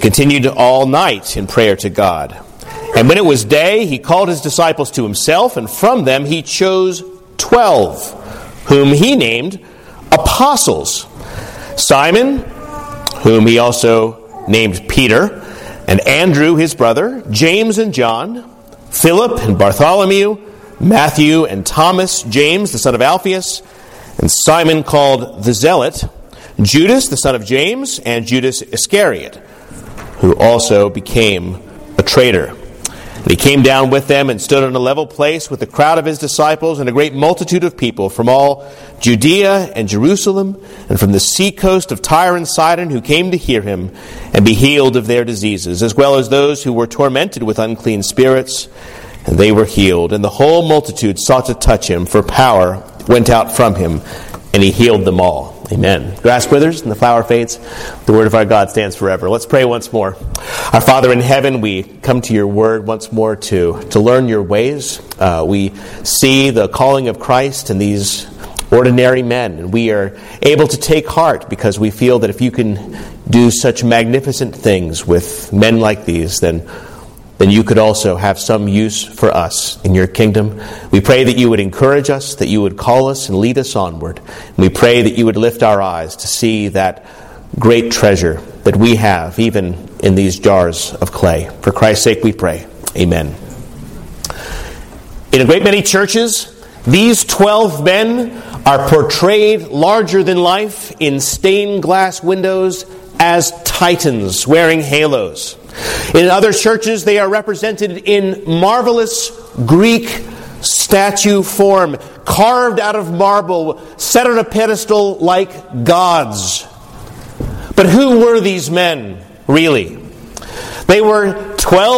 continued all night in prayer to God. And when it was day, he called his disciples to himself, and from them he chose 12, whom he named apostles. Simon, whom he also named Peter, and Andrew his brother, James and John, Philip and Bartholomew, Matthew and Thomas, James the son of Alphaeus, and Simon called the Zealot, Judas the son of James, and Judas Iscariot, who also became a traitor. And he came down with them and stood on a level place with the crowd of his disciples and a great multitude of people from all Judea and Jerusalem and from the seacoast of Tyre and Sidon, who came to hear him and be healed of their diseases, as well as those who were tormented with unclean spirits, and they were healed. And the whole multitude sought to touch him, for power went out from him, and he healed them all. Amen. Grass withers and the flower fades. The word of our God stands forever. Let's pray once more. Our Father in heaven, we come to your word once more to learn your ways. We see the calling of Christ in these ordinary men, and we are able to take heart because we feel that if you can do such magnificent things with men like these, then you could also have some use for us in your kingdom. We pray that you would encourage us, that you would call us and lead us onward. And we pray that you would lift our eyes to see that great treasure that we have, even in these jars of clay. For Christ's sake we pray. Amen. In a great many churches, these 12 men are portrayed larger than life in stained glass windows as titans wearing halos. In other churches, they are represented in marvelous Greek statue form, carved out of marble, set on a pedestal like gods. But who were these men, really? They were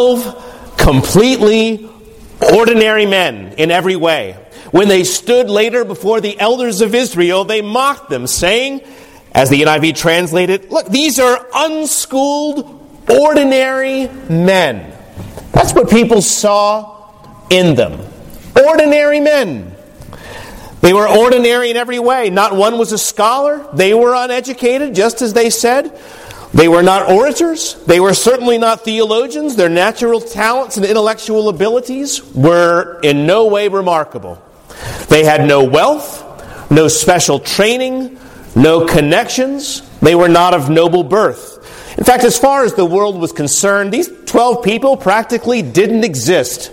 12 completely ordinary men in every way. When they stood later before the elders of Israel, they mocked them, saying, as the NIV translated, look, these are unschooled, ordinary men. That's what people saw in them. Ordinary men. They were ordinary in every way. Not one was a scholar. They were uneducated, just as they said. They were not orators. They were certainly not theologians. Their natural talents and intellectual abilities were in no way remarkable. They had no wealth, no special training, no connections. They were not of noble birth. In fact, as far as the world was concerned, these 12 people practically didn't exist.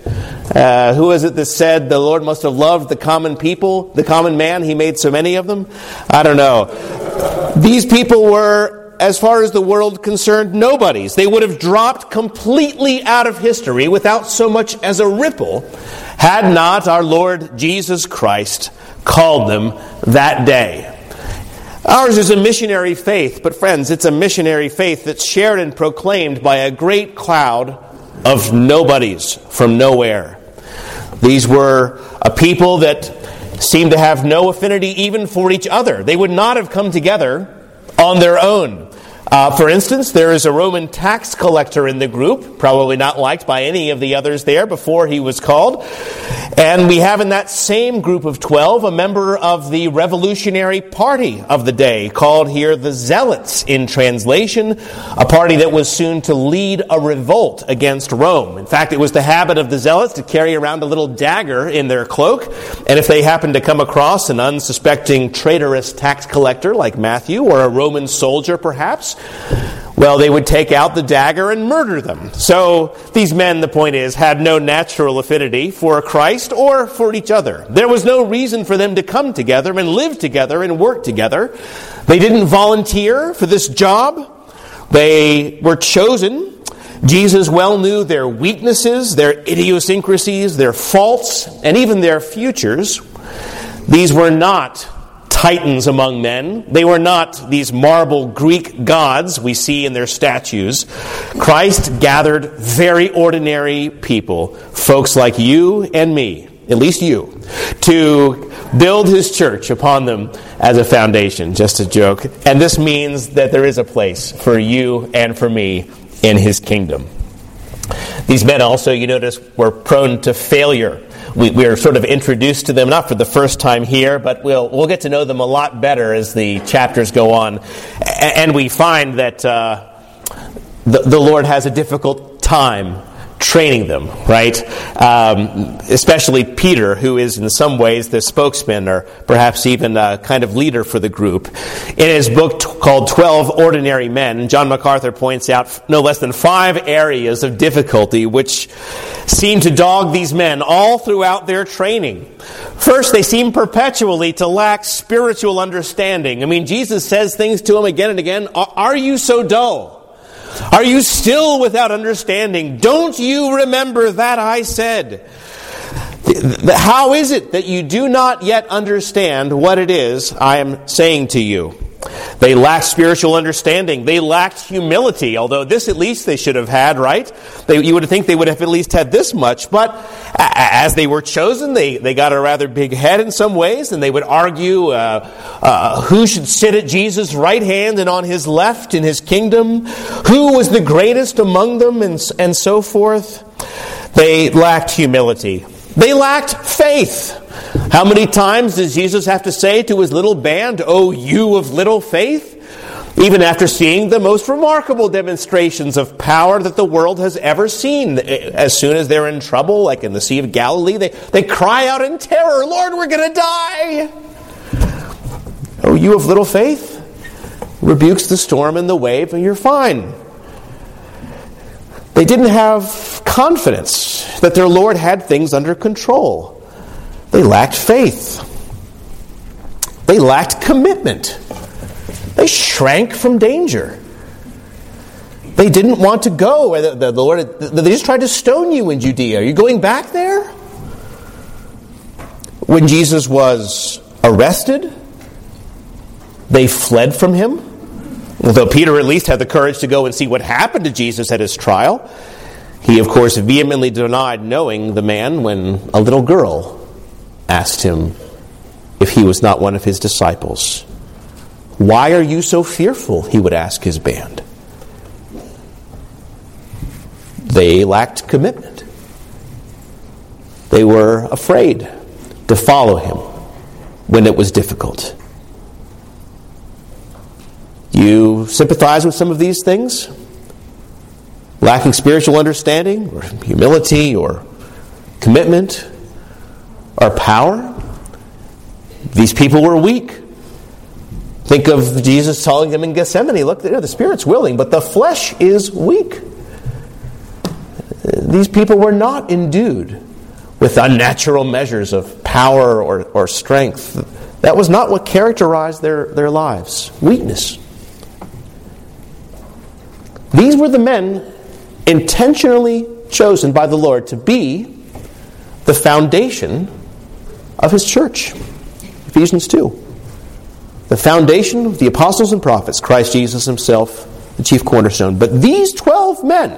Who is it that said the Lord must have loved the common people, the common man? He made so many of them. I don't know. These people were, as far as the world concerned, nobodies. They would have dropped completely out of history without so much as a ripple had not our Lord Jesus Christ called them that day. Ours is a missionary faith, but friends, it's a missionary faith that's shared and proclaimed by a great cloud of nobodies from nowhere. These were a people that seemed to have no affinity even for each other. They would not have come together on their own. For instance, there is a Roman tax collector in the group, probably not liked by any of the others there before he was called. And we have in that same group of 12 a member of the revolutionary party of the day, called here the Zealots in translation, a party that was soon to lead a revolt against Rome. In fact, it was the habit of the Zealots to carry around a little dagger in their cloak, and if they happened to come across an unsuspecting traitorous tax collector like Matthew, or a Roman soldier perhaps, well, they would take out the dagger and murder them. So these men, the point is, had no natural affinity for Christ or for each other. There was no reason for them to come together and live together and work together. They didn't volunteer for this job. They were chosen. Jesus well knew their weaknesses, their idiosyncrasies, their faults, and even their futures. These were not titans among men. They were not these marble Greek gods we see in their statues. Christ gathered very ordinary people, folks like you and me, at least you, to build his church upon them as a foundation. Just a joke. And this means that there is a place for you and for me in his kingdom. These men also, you notice, were prone to failure. We are sort of introduced to them, not for the first time here, but we'll get to know them a lot better as the chapters go on. And we find that the Lord has a difficult time training them, right? Especially Peter, who is in some ways the spokesman or perhaps even a kind of leader for the group. In his book called 12 Ordinary Men, John MacArthur points out no less than 5 areas of difficulty which seem to dog these men all throughout their training. First, they seem perpetually to lack spiritual understanding. I mean, Jesus says things to them again and again. Are you so dull? Are you still without understanding? Don't you remember that I said? How is it that you do not yet understand what it is I am saying to you? They lacked spiritual understanding. They lacked humility, although this at least they should have had, right? You would think they would have at least had this much. But as they were chosen, they got a rather big head in some ways, and they would argue who should sit at Jesus' right hand and on his left in his kingdom, who was the greatest among them, and so forth. They lacked humility. They lacked faith. How many times does Jesus have to say to his little band, "Oh, you of little faith"? Even after seeing the most remarkable demonstrations of power that the world has ever seen. As soon as they're in trouble, like in the Sea of Galilee, they cry out in terror, "Lord, we're going to die!" "Oh, you of little faith," rebukes the storm and the wave, and you're fine. They didn't have confidence that their Lord had things under control. They lacked faith. They lacked commitment. They shrank from danger. They didn't want to go. The Lord, they just tried to stone you in Judea. Are you going back there? When Jesus was arrested, they fled from him. Although Peter at least had the courage to go and see what happened to Jesus at his trial, he, of course, vehemently denied knowing the man when a little girl asked him if he was not one of his disciples. "Why are you so fearful?" he would ask his band. They lacked commitment. They were afraid to follow him when it was difficult. You sympathize with some of these things? Lacking spiritual understanding, or humility, or commitment, or power? These people were weak. Think of Jesus telling them in Gethsemane, look, the spirit's willing, but the flesh is weak. These people were not endued with unnatural measures of power or strength. That was not what characterized their lives. Weakness. These were the men intentionally chosen by the Lord to be the foundation of his church. Ephesians 2. The foundation of the apostles and prophets, Christ Jesus himself, the chief cornerstone. But these 12 men,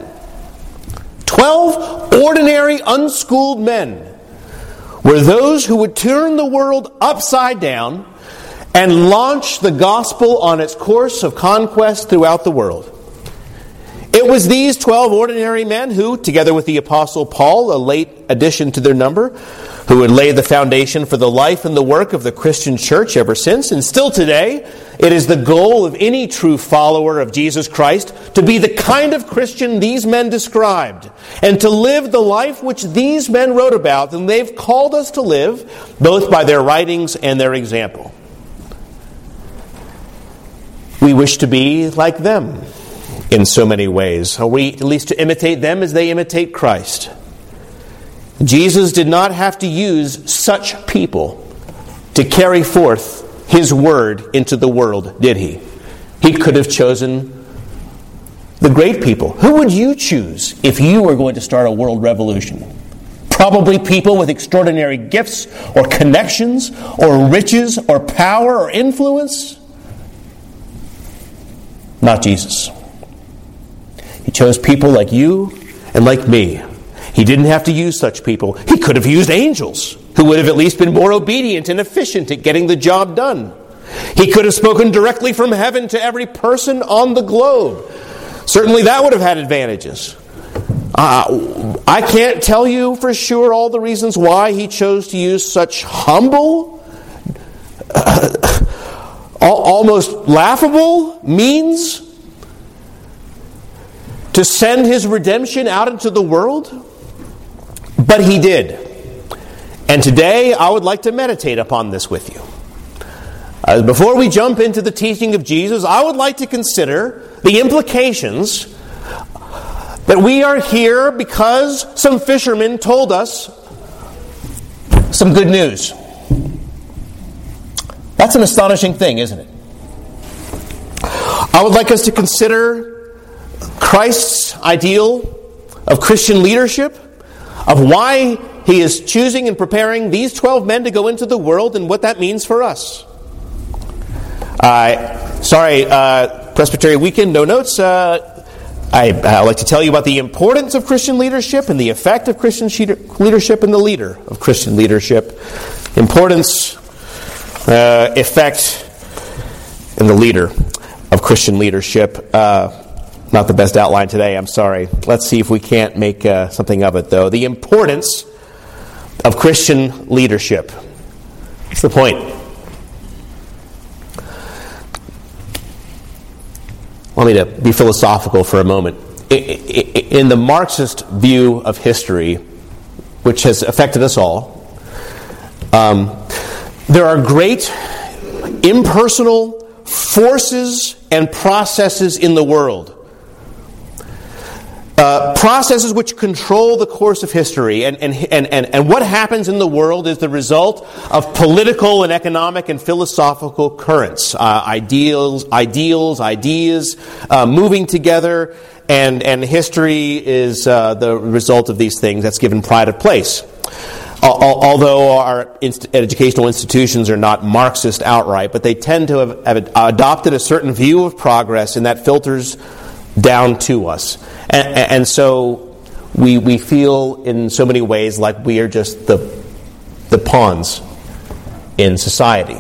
12 ordinary, unschooled men, were those who would turn the world upside down and launch the gospel on its course of conquest throughout the world. It was these 12 ordinary men who, together with the Apostle Paul, a late addition to their number, who had laid the foundation for the life and the work of the Christian church ever since. And still today, it is the goal of any true follower of Jesus Christ to be the kind of Christian these men described, and to live the life which these men wrote about, and they've called us to live, both by their writings and their example. We wish to be like them in so many ways. Are we at least to imitate them as they imitate Christ? Jesus did not have to use such people to carry forth his word into the world, did he? He could have chosen the great people. Who would you choose if you were going to start a world revolution? Probably people with extraordinary gifts or connections or riches or power or influence. Not Jesus. He chose people like you and like me. He didn't have to use such people. He could have used angels, who would have at least been more obedient and efficient at getting the job done. He could have spoken directly from heaven to every person on the globe. Certainly that would have had advantages. I can't tell you for sure all the reasons why he chose to use such humble, almost laughable means. to send his redemption out into the world? But he did. And today I would like to meditate upon this with you. Before we jump into the teaching of Jesus, I would like to consider the implications that we are here because some fishermen told us some good news. That's an astonishing thing, isn't it? I would like us to consider Christ's ideal of Christian leadership, of why he is choosing and preparing these 12 men to go into the world and what that means for us. Presbytery Weekend, no notes. I'd like to tell you about the importance of Christian leadership and the effect of Christian leadership and the leader of Christian leadership. Importance, effect, and the leader of Christian leadership. Not the best outline today, I'm sorry. Let's see if we can't make something of it, though. The importance of Christian leadership. What's the point? Allow me to be philosophical for a moment. In the Marxist view of history, which has affected us all, there are great impersonal forces and processes in the world. Processes which control the course of history, and what happens in the world is the result of political and economic and philosophical currents, ideas moving together, and history is the result of these things that's given pride of place. Although our educational institutions are not Marxist outright, but they tend to have adopted a certain view of progress, and that filters down to us. And so we feel in so many ways like we are just the pawns in society.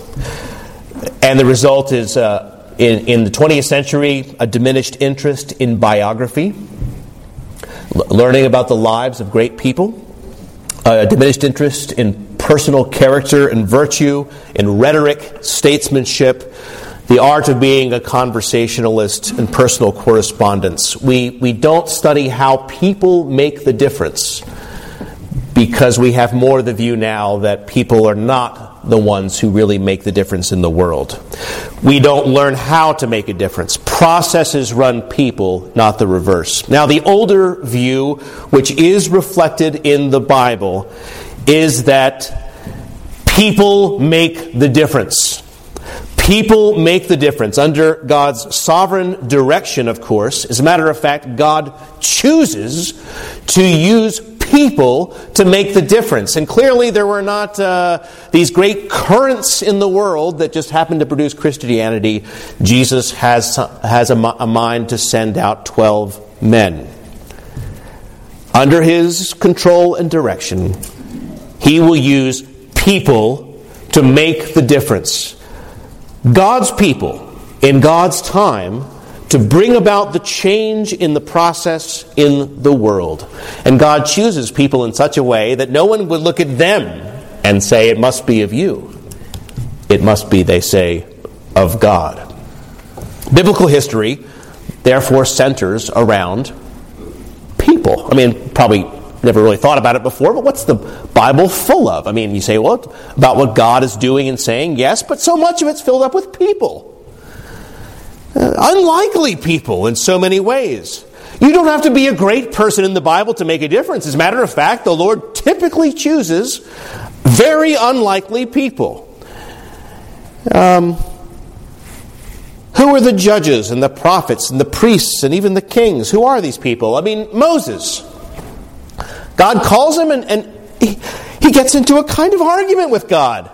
And the result is, in the 20th century, a diminished interest in biography, learning about the lives of great people, a diminished interest in personal character and virtue, in rhetoric, statesmanship, the art of being a conversationalist and personal correspondence. We don't study how people make the difference because we have more the view now that people are not the ones who really make the difference in the world. We don't learn how to make a difference. Processes run people, not the reverse. Now, the older view, which is reflected in the Bible, is that people make the difference. People make the difference under God's sovereign direction, of course. As a matter of fact, God chooses to use people to make the difference. And clearly there were not these great currents in the world that just happened to produce Christianity. Jesus has a mind to send out 12 men. Under his control and direction, he will use people to make the difference. God's people, in God's time, to bring about the change in the process in the world. And God chooses people in such a way that no one would look at them and say, it must be of you. It must be, they say, of God. Biblical history, therefore, centers around people. I mean, probably never really thought about it before, but what's the Bible full of? I mean, you say, well, about what God is doing and saying, yes, but so much of it's filled up with people. Unlikely people in so many ways. You don't have to be a great person in the Bible to make a difference. As a matter of fact, the Lord typically chooses very unlikely people. Who are the judges and the prophets and the priests and even the kings? Who are these people? I mean, Moses. God calls him and he gets into a kind of argument with God.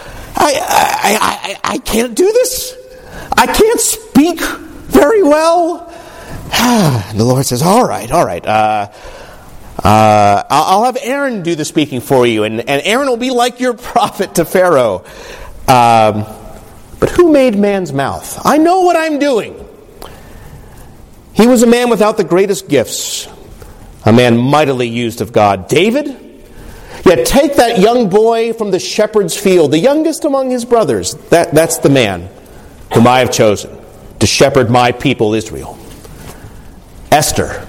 I can't do this. I can't speak very well. And the Lord says, all right. I'll have Aaron do the speaking for you, and Aaron will be like your prophet to Pharaoh. But who made man's mouth? I know what I'm doing. He was a man without the greatest gifts, a man mightily used of God. David? Yet take that young boy from the shepherd's field, the youngest among his brothers. That's the man whom I have chosen to shepherd my people Israel. Esther,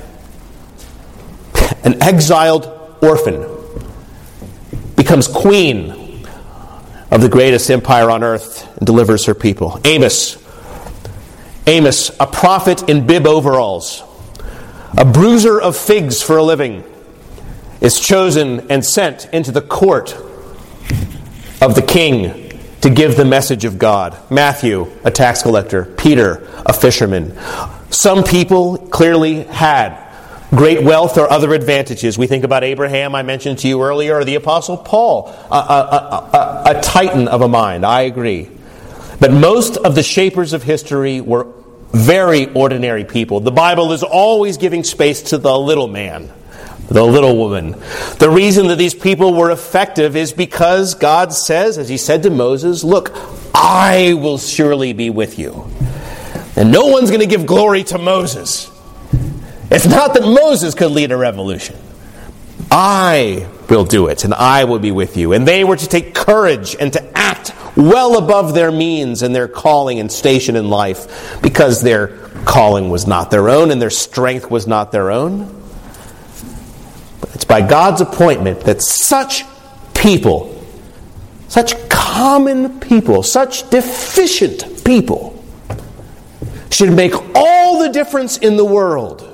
an exiled orphan, becomes queen of the greatest empire on earth and delivers her people. Amos, a prophet in bib overalls, a bruiser of figs for a living, is chosen and sent into the court of the king to give the message of God. Matthew, a tax collector. Peter, a fisherman. Some people clearly had great wealth or other advantages. We think about Abraham, I mentioned to you earlier, or the Apostle Paul, a titan of a mind. I agree. But most of the shapers of history were very ordinary people. The Bible is always giving space to the little man, the little woman. The reason that these people were effective is because God says, as He said to Moses, look, I will surely be with you. And no one's going to give glory to Moses. It's not that Moses could lead a revolution. I will do it, and I will be with you. And they were to take courage and to act well above their means and their calling and station in life, because their calling was not their own and their strength was not their own. But it's by God's appointment that such people, such common people, such deficient people, should make all the difference in the world.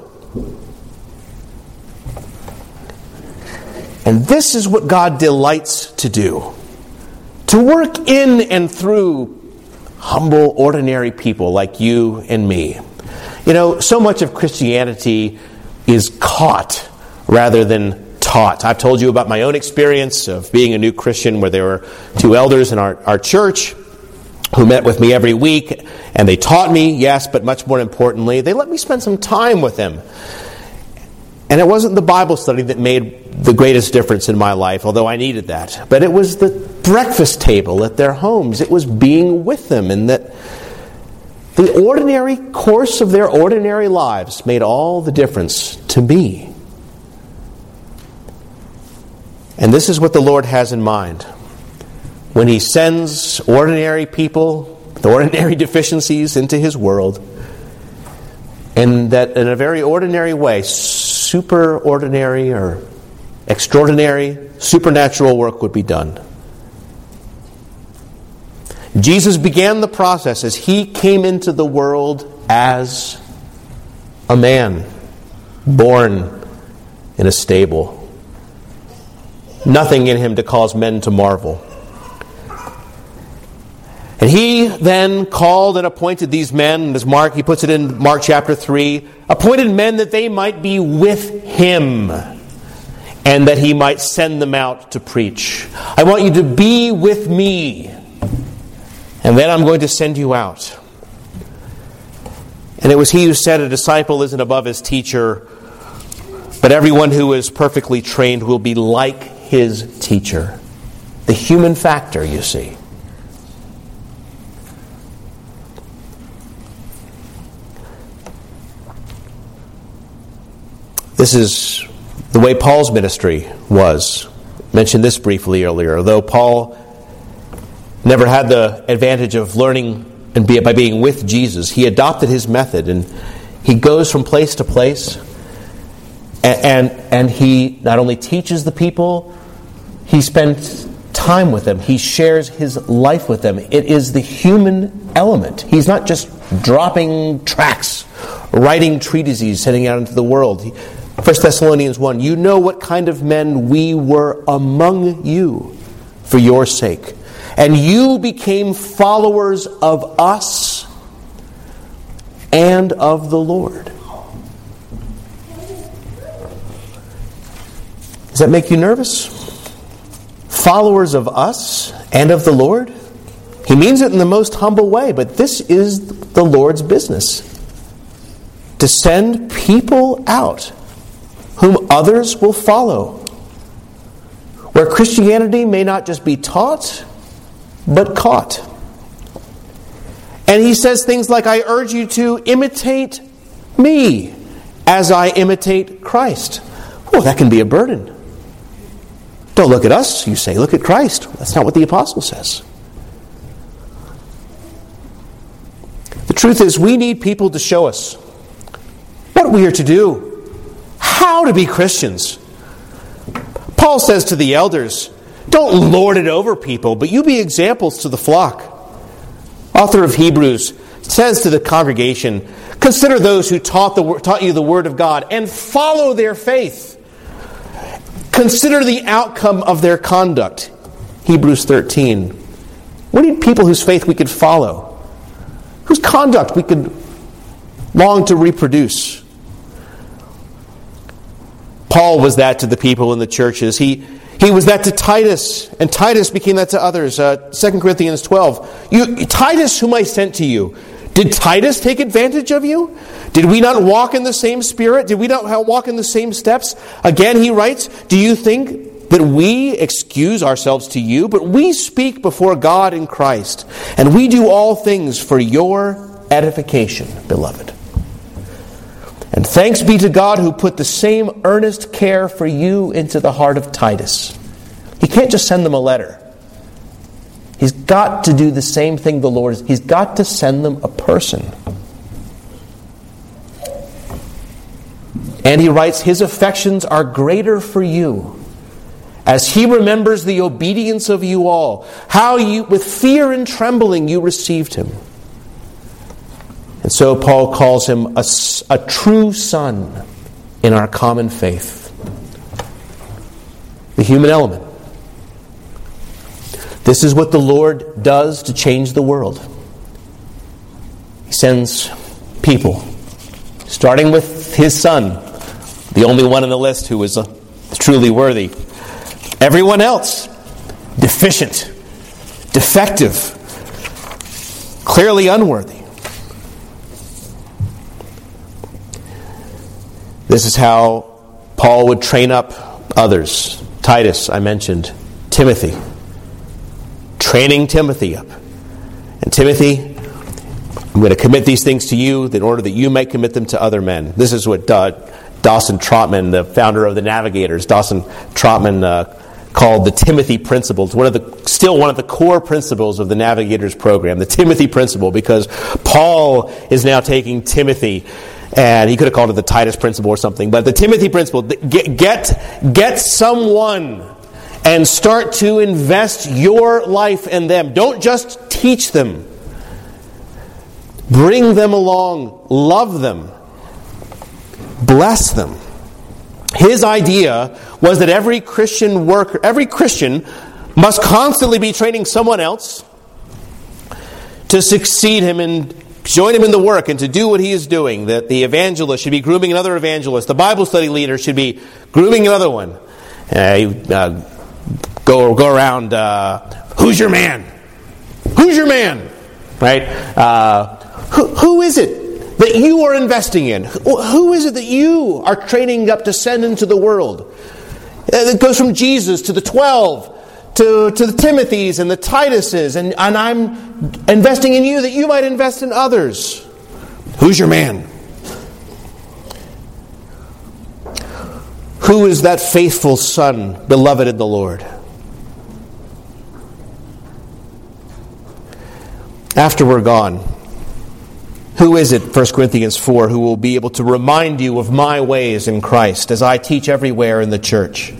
And this is what God delights to do. To work in and through humble, ordinary people like you and me. You know, so much of Christianity is caught rather than taught. I've told you about my own experience of being a new Christian, where there were two elders in our church who met with me every week, and they taught me, yes, but much more importantly, they let me spend some time with them. And it wasn't the Bible study that made the greatest difference in my life, although I needed that. But it was the breakfast table at their homes. It was being with them, and that the ordinary course of their ordinary lives made all the difference to me. And this is what the Lord has in mind when He sends ordinary people with ordinary deficiencies into His world, and that in a very ordinary way, super ordinary or extraordinary, supernatural work would be done. Jesus began the process as He came into the world as a man, born in a stable. Nothing in Him to cause men to marvel. And He then called and appointed these men, as He puts it in Mark chapter 3, appointed men that they might be with Him, and that He might send them out to preach. I want you to be with me, and then I'm going to send you out. And it was He who said, a disciple isn't above his teacher, but everyone who is perfectly trained will be like his teacher. The human factor, you see. This is the way Paul's ministry was. I mentioned this briefly earlier. Although Paul never had the advantage of learning and by being with Jesus, he adopted his method, and he goes from place to place, and he not only teaches the people, he spends time with them. He shares his life with them. It is the human element. He's not just dropping tracts, writing treatises, sending out into the world. 1 Thessalonians 1, you know what kind of men we were among you for your sake. And you became followers of us and of the Lord. Does that make you nervous? Followers of us and of the Lord? He means it in the most humble way, but this is the Lord's business. To send people out whom others will follow. Where Christianity may not just be taught, but caught. And he says things like, I urge you to imitate me as I imitate Christ. Oh, that can be a burden. Don't look at us, you say, look at Christ. That's not what the apostle says. The truth is, we need people to show us what we are to do, how to be Christians. Paul says to the elders, don't lord it over people, but you be examples to the flock. Author of Hebrews says to the congregation, consider those who taught you the word of God and follow their faith. Consider the outcome of their conduct. Hebrews 13. We need people whose faith we could follow, whose conduct we could long to reproduce. Paul was that to the people in the churches. He was that to Titus, and Titus became that to others. 2 Corinthians 12. Titus, whom I sent to you, did Titus take advantage of you? Did we not walk in the same spirit? Did we not walk in the same steps? Again, he writes, do you think that we excuse ourselves to you? But we speak before God in Christ, and we do all things for your edification, beloved. And thanks be to God who put the same earnest care for you into the heart of Titus. He can't just send them a letter. He's got to do the same thing the Lord is. He's got to send them a person. And he writes, his affections are greater for you, as he remembers the obedience of you all, how you, with fear and trembling, you received him. And so Paul calls him a true son in our common faith. The human element. This is what the Lord does to change the world. He sends people, starting with his son, the only one on the list who is truly worthy. Everyone else, deficient, defective, clearly unworthy. This is how Paul would train up others. Titus, I mentioned. Timothy. Training Timothy up. And Timothy, I'm going to commit these things to you in order that you may commit them to other men. This is what Dawson Trotman, the founder of the Navigators, Dawson Trotman called the Timothy Principle. It's still one of the core principles of the Navigators program, the Timothy Principle, because Paul is now taking Timothy, and he could have called it the Titus Principle or something, but the Timothy Principle, get someone and start to invest your life in them. Don't just teach them. Bring them along, love them, bless them. His idea was that every Christian must constantly be training someone else to succeed him and join him in the work and to do what he is doing. That the evangelist should be grooming another evangelist. The Bible study leader should be grooming another one. Go around, who's your man? Who's your man? Right? Who is it that you are investing in? Who is it that you are training up to send into the world? It goes from Jesus to the 12, to the Timothys and the Tituses, and I'm investing in you that you might invest in others. Who's your man? Who is that faithful son, beloved in the Lord? After we're gone, who is it, 1 Corinthians 4, who will be able to remind you of my ways in Christ as I teach everywhere in the church?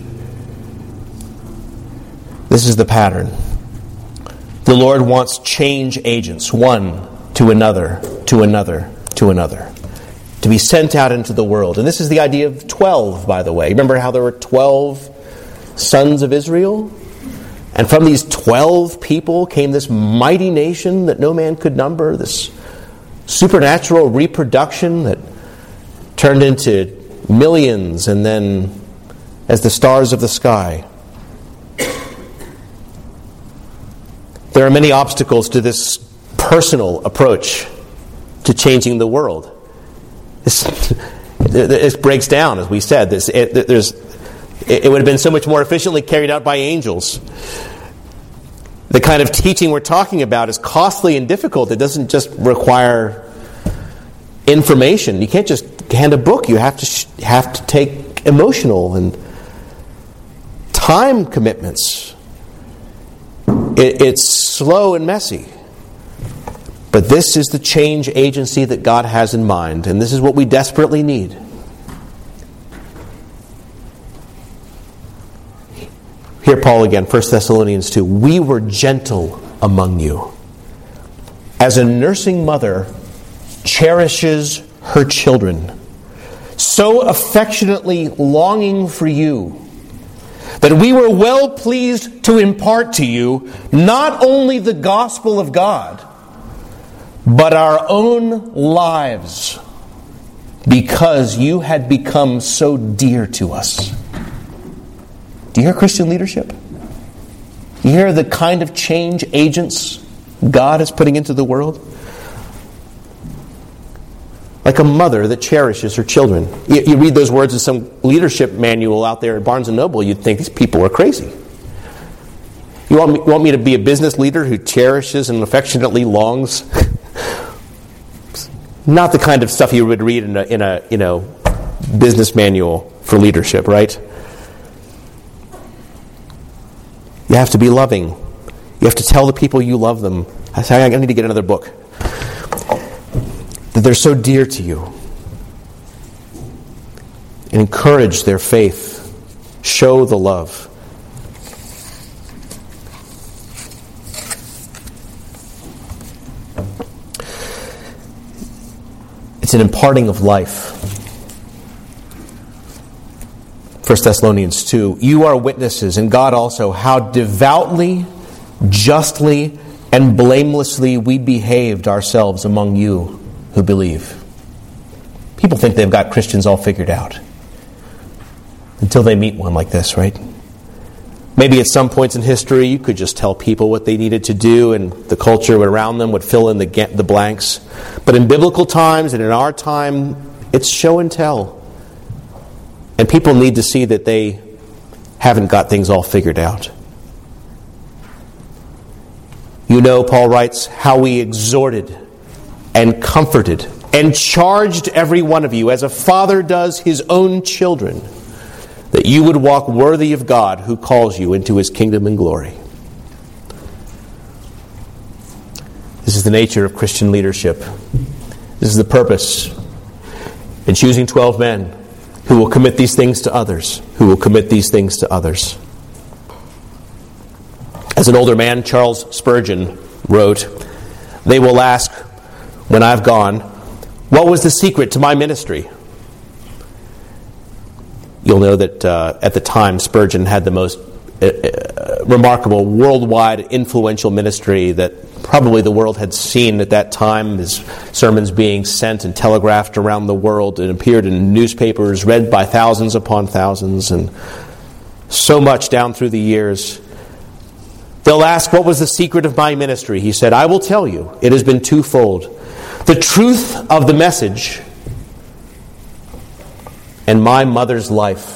This is the pattern. The Lord wants change agents, one to another, to another, to another, to be sent out into the world. And this is the idea of 12, by the way. Remember how there were 12 sons of Israel? And from these 12 people came this mighty nation that no man could number, this supernatural reproduction that turned into millions and then as the stars of the sky. There are many obstacles to this personal approach to changing the world. This breaks down, as we said. It would have been so much more efficiently carried out by angels. The kind of teaching we're talking about is costly and difficult. It doesn't just require information. You can't just hand a book. You have to take emotional and time commitments. It's slow and messy. But this is the change agency that God has in mind, and this is what we desperately need. Here Paul again, 1 Thessalonians 2. We were gentle among you, as a nursing mother cherishes her children, so affectionately longing for you, that we were well pleased to impart to you not only the gospel of God, but our own lives, because you had become so dear to us. Do you hear Christian leadership? You hear the kind of change agents God is putting into the world? Like a mother that cherishes her children. You read those words in some leadership manual out there at Barnes & Noble, you'd think these people are crazy. You want me to be a business leader who cherishes and affectionately longs? Not the kind of stuff you would read in a business manual for leadership, right? You have to be loving. You have to tell the people you love them. I say, I need to get another book. That they're so dear to you. And encourage their faith. Show the love. It's an imparting of life. 1 Thessalonians 2. You are witnesses, and God also, how devoutly, justly, and blamelessly we behaved ourselves among you who believe. People think they've got Christians all figured out until they meet one like this, right? Maybe at some points in history you could just tell people what they needed to do and the culture around them would fill in the blanks. But in biblical times and in our time, it's show and tell. And people need to see that they haven't got things all figured out. You know, Paul writes, how we exhorted and comforted and charged every one of you as a father does his own children, that you would walk worthy of God who calls you into his kingdom and glory. This is the nature of Christian leadership. This is the purpose in choosing 12 men who will commit these things to others, who will commit these things to others. As an older man, Charles Spurgeon wrote, they will ask, when I've gone, what was the secret to my ministry? You'll know that at the time, Spurgeon had the most remarkable, worldwide, influential ministry that probably the world had seen at that time. His sermons being sent and telegraphed around the world and appeared in newspapers, read by thousands upon thousands, and so much down through the years. They'll ask, what was the secret of my ministry? He said, I will tell you, it has been twofold. The truth of the message and my mother's life.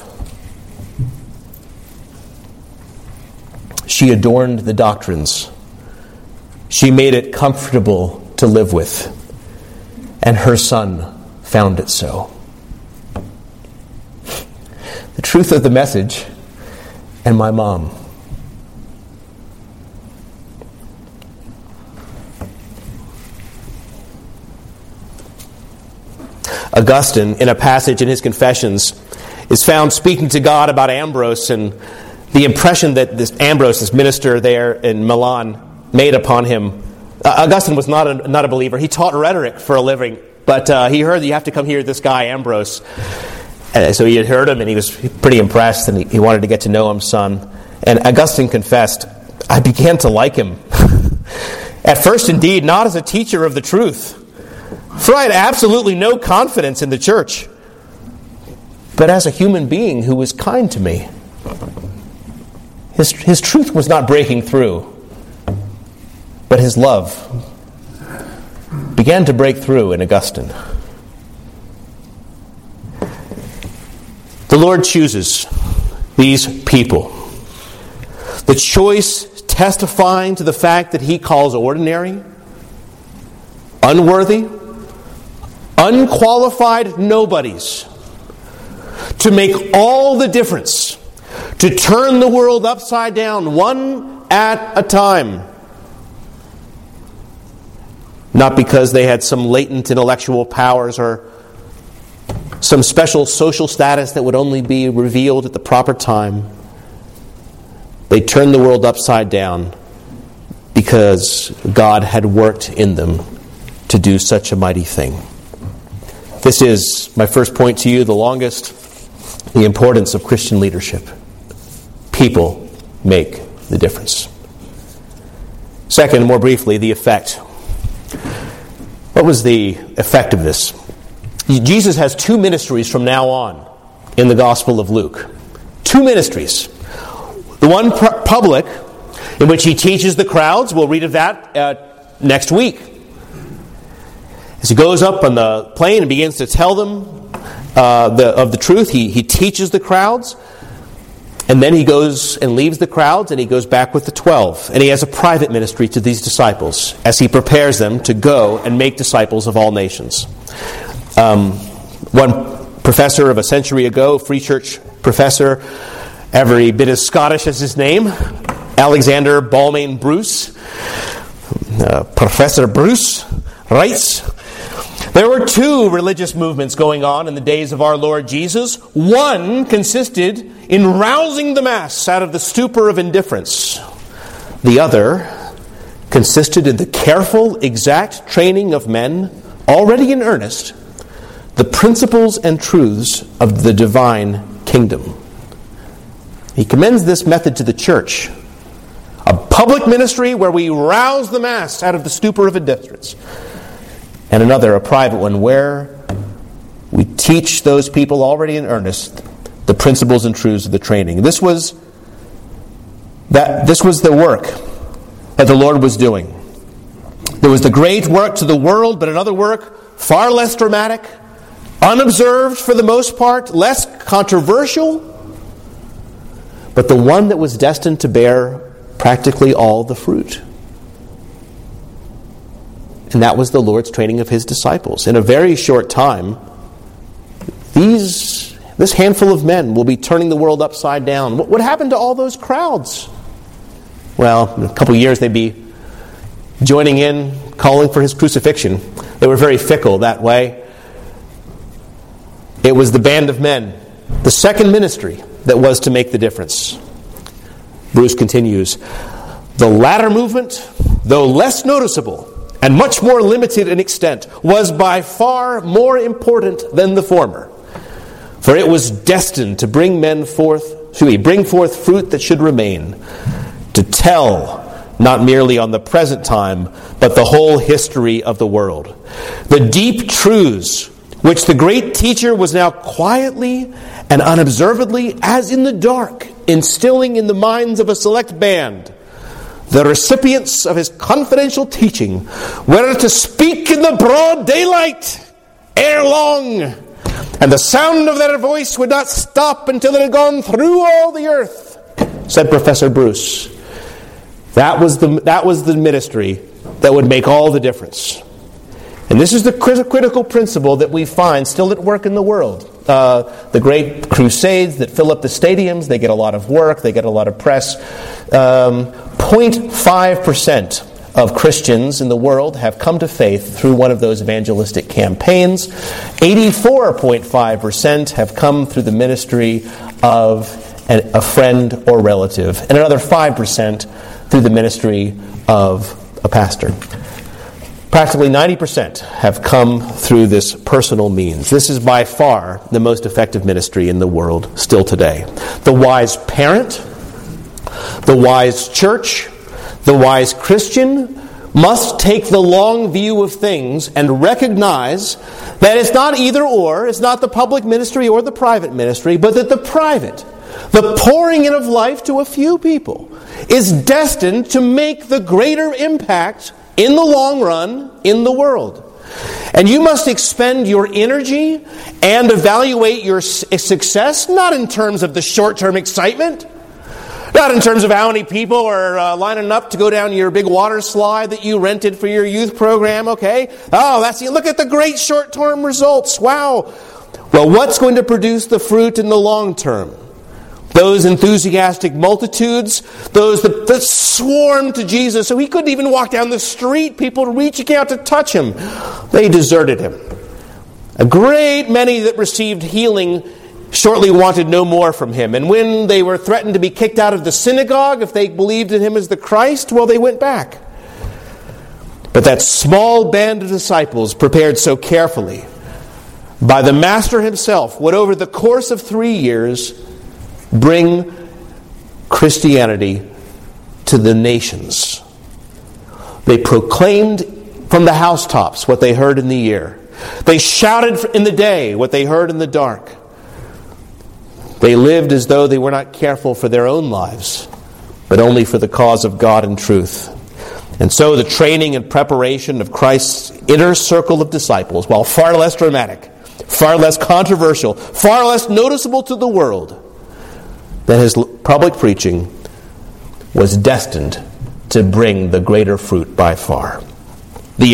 She adorned the doctrines. She made it comfortable to live with. And her son found it so. The truth of the message and my mom. Augustine, in a passage in his Confessions, is found speaking to God about Ambrose and the impression that this Ambrose, this minister there in Milan, made upon him. Augustine was not a believer. He taught rhetoric for a living, but he heard that you have to come hear this guy, Ambrose. So he had heard him, and he was pretty impressed, and he wanted to get to know him some. And Augustine confessed, I began to like him. At first, indeed, not as a teacher of the truth, for I had absolutely no confidence in the church, but as a human being who was kind to me. His truth was not breaking through, but his love began to break through in Augustine. The Lord chooses these people. The choice testifying to the fact that he calls ordinary, unworthy, unqualified nobodies to make all the difference, to turn the world upside down one at a time. not because they had some latent intellectual powers or some special social status that would only be revealed at the proper time. They turned the world upside down because God had worked in them to do such a mighty thing. This is my first point to you, the longest, the importance of Christian leadership. People make the difference. Second, more briefly, the effect. What was the effect of this? Jesus has two ministries from now on in the Gospel of Luke. Two ministries. The one public, in which he teaches the crowds. We'll read of that next week. As he goes up on the plain and begins to tell them of the truth, he teaches the crowds. And then he goes and leaves the crowds, and he goes back with the 12. And he has a private ministry to these disciples as he prepares them to go and make disciples of all nations. One professor of a century ago, Free Church professor, every bit as Scottish as his name, Alexander Balmain Bruce, Professor Bruce, writes, there were two religious movements going on in the days of our Lord Jesus. One consisted in rousing the mass out of the stupor of indifference. The other consisted in the careful, exact training of men, already in earnest, the principles and truths of the divine kingdom. He commends this method to the church. A public ministry where we rouse the mass out of the stupor of indifference. And another, a private one, where we teach those people already in earnest the principles and truths of the training. This was the work that the Lord was doing. There was the great work to the world, but another work far less dramatic, unobserved for the most part, less controversial, but the one that was destined to bear practically all the fruit. And that was the Lord's training of his disciples. In a very short time, this handful of men will be turning the world upside down. What happened to all those crowds? Well, in a couple of years they'd be joining in, calling for his crucifixion. They were very fickle that way. It was the band of men, the second ministry, that was to make the difference. Bruce continues, the latter movement, though less noticeable and much more limited in extent, was by far more important than the former. For it was destined to bring forth fruit that should remain, to tell not merely on the present time, but the whole history of the world. The deep truths which the great teacher was now quietly and unobservedly, as in the dark, instilling in the minds of a select band, the recipients of his confidential teaching, were to speak in the broad daylight ere long, and the sound of their voice would not stop until it had gone through all the earth, said Professor Bruce. That was the ministry that would make all the difference. And this is the critical principle that we find still at work in the world. The great crusades that fill up the stadiums, they get a lot of work, they get a lot of press. 0.5% of Christians in the world have come to faith through one of those evangelistic campaigns. 84.5% have come through the ministry of a friend or relative. And another 5% through the ministry of a pastor. Practically 90% have come through this personal means. This is by far the most effective ministry in the world still today. The wise parent, the wise church, the wise Christian must take the long view of things and recognize that it's not either or, it's not the public ministry or the private ministry, but that the private, the pouring in of life to a few people, is destined to make the greater impact in the long run in the world. And you must expend your energy and evaluate your success not in terms of the short-term excitement, not in terms of how many people are lining up to go down your big water slide that you rented for your youth program, okay? Look at the great short-term results. Wow. Well, what's going to produce the fruit in the long term? those enthusiastic multitudes, those that swarmed to Jesus, so he couldn't even walk down the street, people reaching out to touch him, they deserted him. A great many that received healing shortly wanted no more from him. And when they were threatened to be kicked out of the synagogue if they believed in him as the Christ, well, they went back. But that small band of disciples, prepared so carefully by the Master himself, would over the course of 3 years bring Christianity to the nations. They proclaimed from the housetops what they heard in the ear. They shouted in the day what they heard in the dark. They lived as though they were not careful for their own lives, but only for the cause of God and truth. And so the training and preparation of Christ's inner circle of disciples, while far less dramatic, far less controversial, far less noticeable to the world than his public preaching, was destined to bring the greater fruit by far. The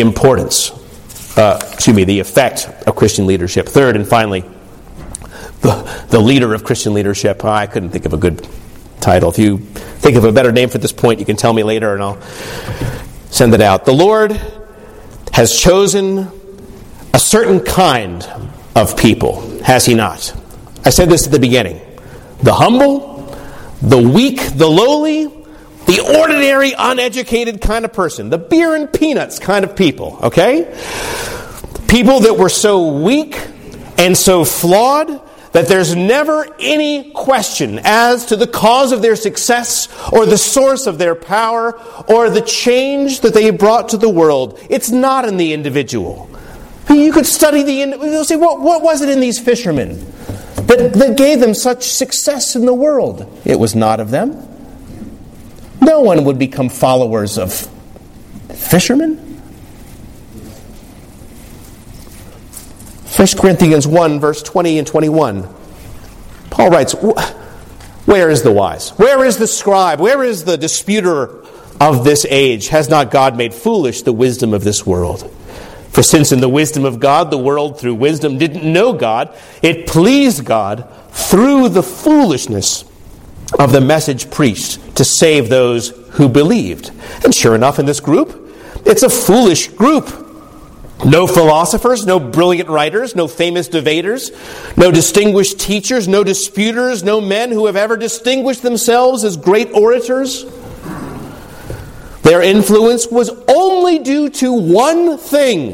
effect of Christian leadership. Third and finally, the leader of Christian leadership. I couldn't think of a good title. If you think of a better name for this point, you can tell me later and I'll send it out. The Lord has chosen a certain kind of people, has he not? I said this at the beginning. The humble, the weak, the lowly, the ordinary, uneducated kind of person. The beer and peanuts kind of people, okay? People that were so weak and so flawed that there's never any question as to the cause of their success or the source of their power or the change that they brought to the world. It's not in the individual. You could study the individual. Say, what was it in these fishermen that gave them such success in the world? It was not of them. No one would become followers of fishermen. 1 Corinthians 1, verse 20 and 21. Paul writes, where is the wise? Where is the scribe? Where is the disputer of this age? Has not God made foolish the wisdom of this world? For since in the wisdom of God, the world through wisdom didn't know God, it pleased God through the foolishness of the message preached to save those who believed. And sure enough, in this group, it's a foolish group. No philosophers, no brilliant writers, no famous debaters, no distinguished teachers, no disputers, no men who have ever distinguished themselves as great orators. Their influence was only due to one thing: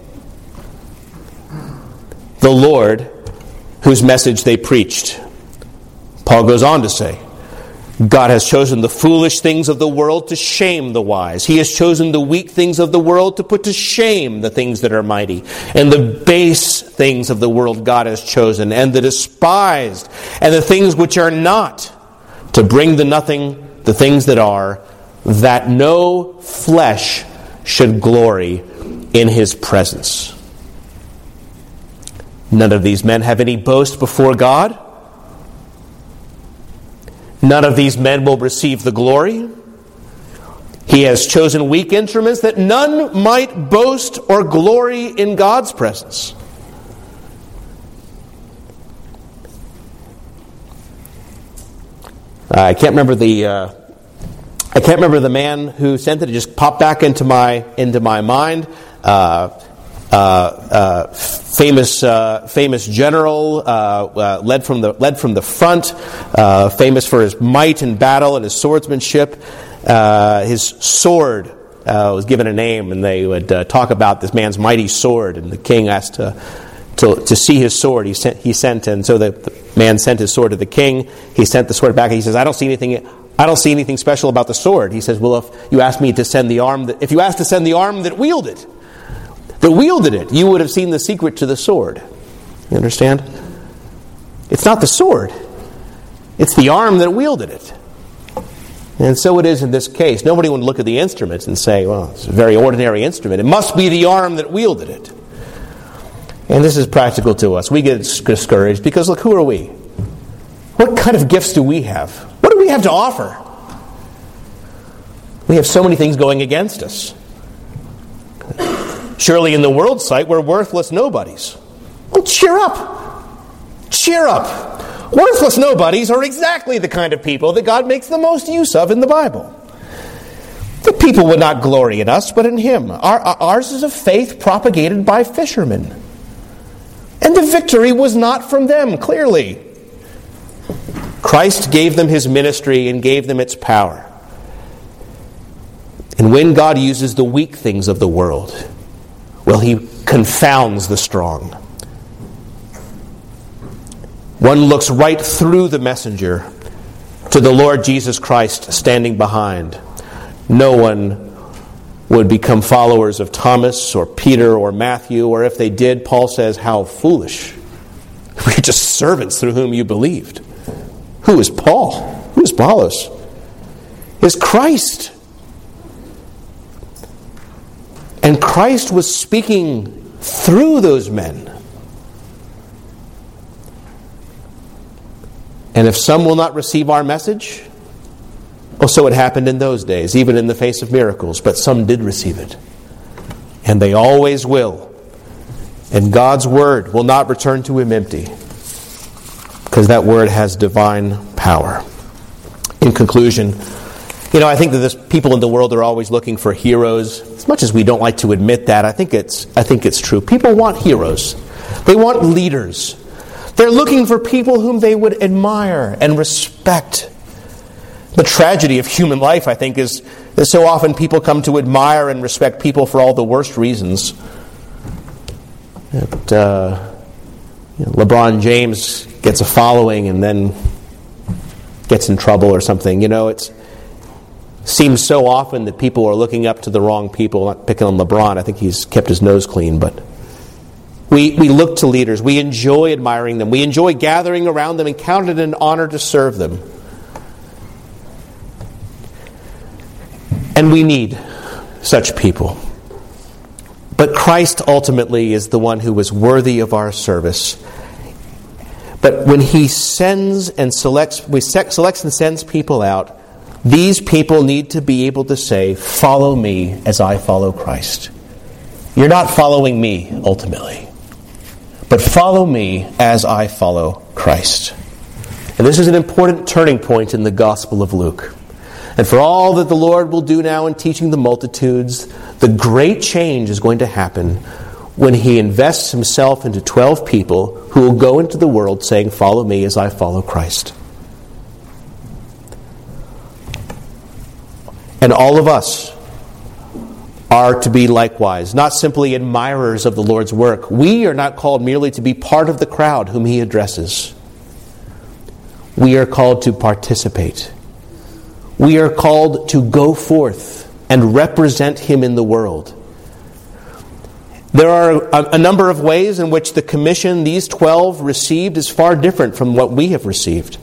the Lord, whose message they preached. Paul goes on to say, God has chosen the foolish things of the world to shame the wise. He has chosen the weak things of the world to put to shame the things that are mighty. And the base things of the world God has chosen, and the despised, and the things which are not, to bring to nothing the things that are, that no flesh should glory in his presence. None of these men have any boast before God. None of these men will receive the glory. He has chosen weak instruments that none might boast or glory in God's presence. I can't remember the man who sent it. It just popped back into my mind. Famous general, led from the front, famous for his might in battle and his swordsmanship. His sword was given a name, and they would talk about this man's mighty sword. And the king asked to see his sword. He sent, and so the man sent his sword to the king. He sent the sword back, and he says, "I don't see anything special about the sword." He says, "Well, if you asked me to send the arm that wielded it, you would have seen the secret to the sword." You understand? It's not the sword. It's the arm that wielded it. And so it is in this case. Nobody would look at the instrument and say, well, it's a very ordinary instrument. It must be the arm that wielded it. And this is practical to us. We get discouraged because, look, who are we? What kind of gifts do we have? What do we have to offer? We have so many things going against us. Surely in the world's sight, we're worthless nobodies. Well, cheer up. Cheer up. Worthless nobodies are exactly the kind of people that God makes the most use of in the Bible. The people would not glory in us, but in Him. Ours is a faith propagated by fishermen. And the victory was not from them, clearly. Christ gave them His ministry and gave them its power. And when God uses the weak things of the world, well, He confounds the strong. One looks right through the messenger to the Lord Jesus Christ standing behind. No one would become followers of Thomas or Peter or Matthew, or if they did, Paul says, how foolish. We're just servants through whom you believed. Who is Paul? Who is Apollos? Is Christ. And Christ was speaking through those men. And if some will not receive our message, well, so it happened in those days, even in the face of miracles, but some did receive it. And they always will. And God's word will not return to Him empty, because that word has divine power. In conclusion, I think that people in the world are always looking for heroes. As much as we don't like to admit that, I think it's true. People want heroes. They want leaders. They're looking for people whom they would admire and respect. The tragedy of human life, I think, is that so often people come to admire and respect people for all the worst reasons. LeBron James gets a following and then gets in trouble or something. It seems so often that people are looking up to the wrong people. Not picking on LeBron. I think he's kept his nose clean, but we look to leaders. We enjoy admiring them. We enjoy gathering around them and count it an honor to serve them. And we need such people. But Christ ultimately is the one who is worthy of our service. But when He selects and sends people out, these people need to be able to say, follow me as I follow Christ. You're not following me, ultimately, but follow me as I follow Christ. And this is an important turning point in the Gospel of Luke. And for all that the Lord will do now in teaching the multitudes, the great change is going to happen when He invests Himself into 12 people who will go into the world saying, follow me as I follow Christ. And all of us are to be likewise, not simply admirers of the Lord's work. We are not called merely to be part of the crowd whom He addresses. We are called to participate. We are called to go forth and represent Him in the world. There are a number of ways in which the commission these 12 received is far different from what we have received.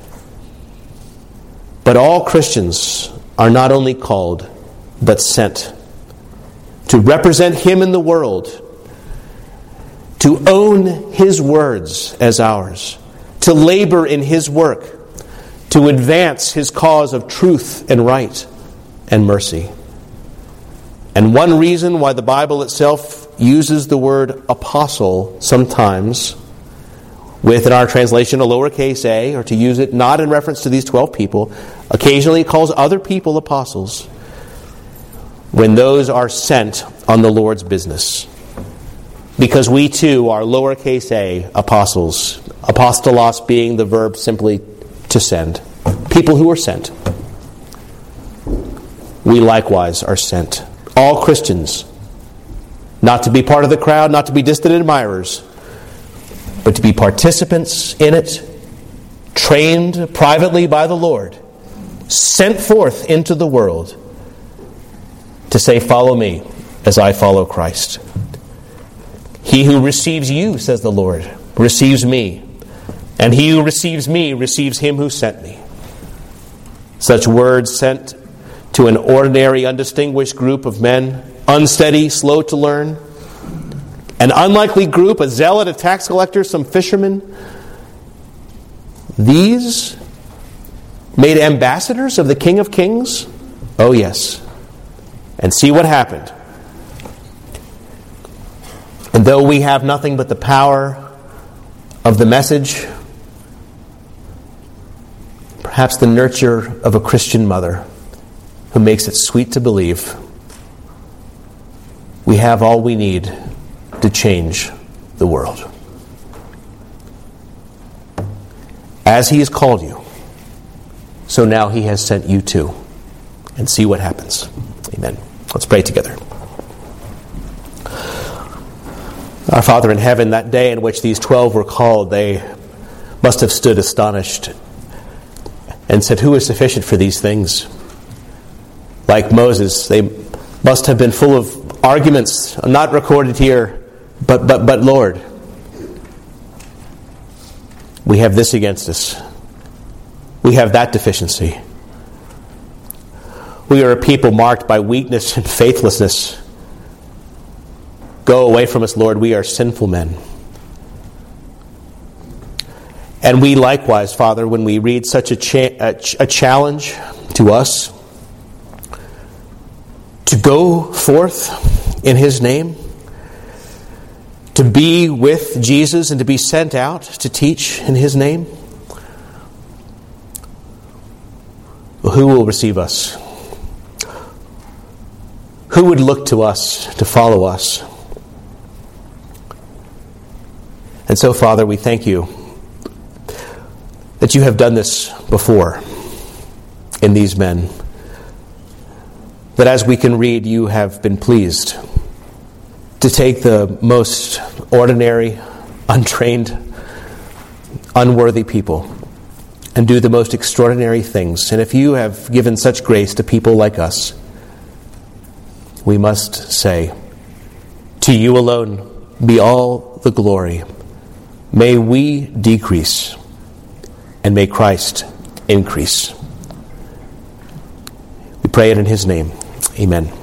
But all Christians are not only called, but sent to represent Him in the world, to own His words as ours, to labor in His work, to advance His cause of truth and right and mercy. And one reason why the Bible itself uses the word apostle sometimes with, in our translation, a lowercase a, or to use it not in reference to these 12 people, occasionally it calls other people apostles, when those are sent on the Lord's business. Because we too are lowercase a apostles, apostolos being the verb simply to send. People who are sent. We likewise are sent. All Christians. Not to be part of the crowd, not to be distant admirers, but to be participants in it, trained privately by the Lord, sent forth into the world to say, follow me as I follow Christ. He who receives you, says the Lord, receives me. And he who receives me receives Him who sent me. Such words sent to an ordinary, undistinguished group of men, unsteady, slow to learn, an unlikely group, a zealot, a tax collector, some fishermen. These made ambassadors of the King of Kings? Oh yes. And see what happened. And though we have nothing but the power of the message, perhaps the nurture of a Christian mother who makes it sweet to believe we have all we need to change the world. As He has called you, so now He has sent you too. And see what happens. Amen. Let's pray together. Our Father in heaven, that day in which these 12 were called, they must have stood astonished and said, "Who is sufficient for these things?" Like Moses, they must have been full of arguments, not recorded here, but Lord, we have this against us. We have that deficiency. We are a people marked by weakness and faithlessness. Go away from us, Lord. We are sinful men. And we likewise, Father, when we read such a challenge to us to go forth in His name, to be with Jesus and to be sent out to teach in His name, who will receive us? Who would look to us to follow us? And so, Father, we thank you that you have done this before in these men. That as we can read, you have been pleased to take the most ordinary, untrained, unworthy people and do the most extraordinary things. And if you have given such grace to people like us, we must say, to you alone be all the glory. May we decrease, and may Christ increase. We pray it in His name. Amen.